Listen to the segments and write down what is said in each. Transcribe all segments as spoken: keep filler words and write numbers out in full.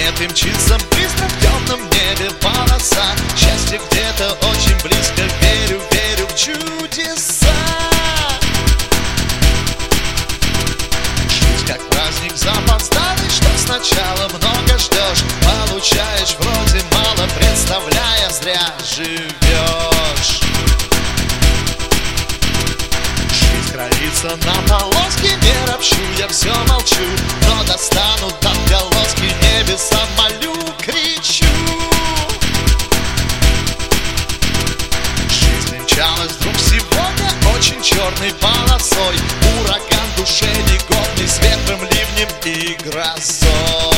планеты мчится быстро в темном небе полоса. Счастье где-то очень близко, верю, верю в чудеса. Жизнь как праздник запоздалый, что сначала много ждешь, получаешь вроде мало, представляя, зря живешь. Жизнь кроится на полоске, не ропщу, я все молчу, но достанут отголоски, небеса молю, кричу. Жизнь мчалась вдруг сегодня очень черной полосой, ураган в душе негодный, с ветром, ливнем и грозой.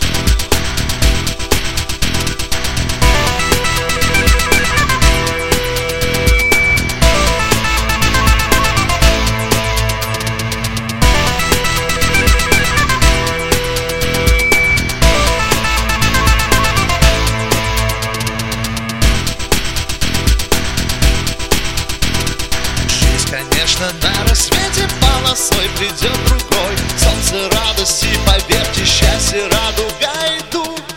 Конечно, на рассвете полосой придет другой. Солнце радости, поверьте, счастье радугой дугой.